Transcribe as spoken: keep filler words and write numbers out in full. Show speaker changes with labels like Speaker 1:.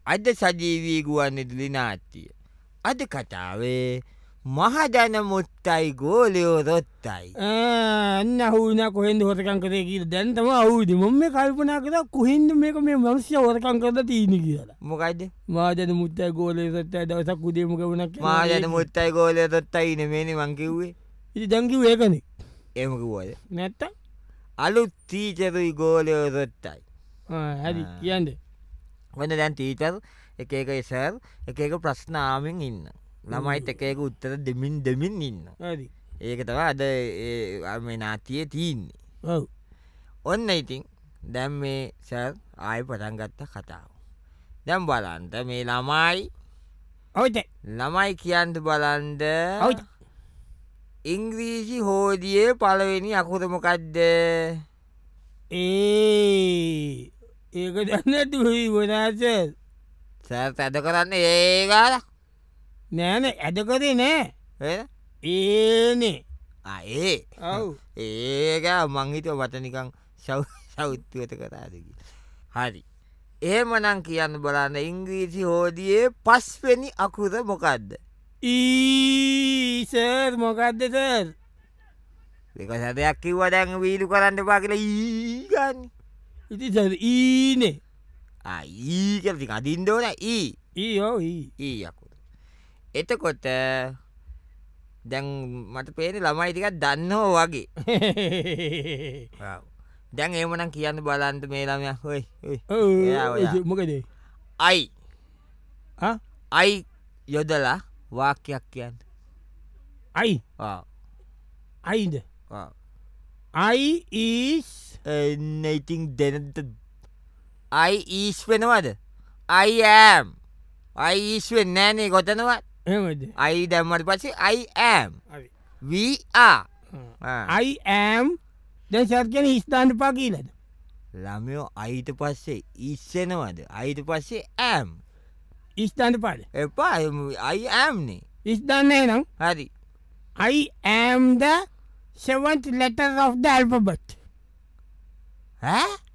Speaker 1: අද සජීවී ගුවන්විදුලි නාට්‍ය. අද කතාවේ මහදන මුත්තයි ගෝලයෝ රොත්තයි.
Speaker 2: අන්න හුන කොහෙන්ද හොරකං කරේ කියල දැන්තම අවුද මොම මේ කල්පනා කර කොහින්ද මේක මේ මනුස්්‍ය හොරකං කරද තියනි කියලා
Speaker 1: මොකයිද
Speaker 2: මාජන මුත්තයි ගෝලය රොත්තයි දවසක් උදේමක වනක්
Speaker 1: මාජන මුත්තයි ගෝලය රොත්තයි නෙමේනි මංකිව්වේ
Speaker 2: ඉති දැංකිව ඒකන
Speaker 1: එමකුවද
Speaker 2: නැත්ත
Speaker 1: අලුත් තීචරුයි ගෝලයෝ රොත්තයි
Speaker 2: හැරි කියන්ද
Speaker 1: වන්න දැන් තීතර් එක එක සර් එක එක ප්‍රශ්නාවෙන් ඉන්න ළමයිත් එක එක උත්තර දෙමින් දෙමින් ඉන්න
Speaker 2: හරි
Speaker 1: ඒක තව අද මේ නාතිය තියන්නේ
Speaker 2: ඔව්
Speaker 1: ඔන්න ඉතින් දැම් මේ සර් ආය පටන්ගත්ත කතාව දැම් බලන්ට මේ ළමයි
Speaker 2: ඔවුත
Speaker 1: ළමයි කියන්ට බලන්ද
Speaker 2: ඔවුත
Speaker 1: ඉංග්‍රීසි හෝදියේ පලවෙනි අකුරමකක්ද
Speaker 2: ඒ ඒක දන්නතුයි වනාසල්
Speaker 1: සර් ඇද කරන්න ඒගාල
Speaker 2: නෑන ඇද කරේ නෑ ඒනේ
Speaker 1: ඒ
Speaker 2: ඔව්
Speaker 1: ඒක මංහිත වටනිකං සව් සෞත්තුවත කතාදකි හරි එහෙමනං කියන්න බලන්න ඉංග්‍රීසි හෝදියේ පස්වෙනි අකුර මොකක්ද
Speaker 2: ඊසර් මොකක්ද සර්
Speaker 1: එක සැදයක් කිව්ව දැන් වීලු කරන්න පා කියලා ඊගන්න
Speaker 2: ඉති සර් ඊනේ
Speaker 1: ඊ කලති අදින්දෝන ඊ
Speaker 2: ඊ ඕ
Speaker 1: ඊ අකුර එතකොට දැන් මට පේන ළමයි ටිකක් දන්නෝ වගේ දැන් ඒමනම් කියන්න බලන්ට මේ ළමය හොයි
Speaker 2: මොකද
Speaker 1: අයි අයි යොදලා වාක්‍යයක් කියන්න
Speaker 2: අයි අයිද අයි ඊස්
Speaker 1: ඉතින් දෙනට අයි ඊස් වෙනවද අයිඇම් අයිස් වෙන්න නෑනේ ගොතනවත්
Speaker 2: එමද
Speaker 1: අයි දැම්මට පස්සේ අයිඇම් වආ
Speaker 2: අයිඇම් දැ සර්කයන ස්ථාන්ට පා කියලද
Speaker 1: ළමයෝ අයිට පස්සේ ඉස්සෙනවද අයිට පස්සේ ඇම්
Speaker 2: ස්ථාන්ට පාද
Speaker 1: එපා අයිඇම්නේ
Speaker 2: ස්ධාන්නය නම්
Speaker 1: හරි
Speaker 2: I am the seventh letter of the alphabet.
Speaker 1: ඈ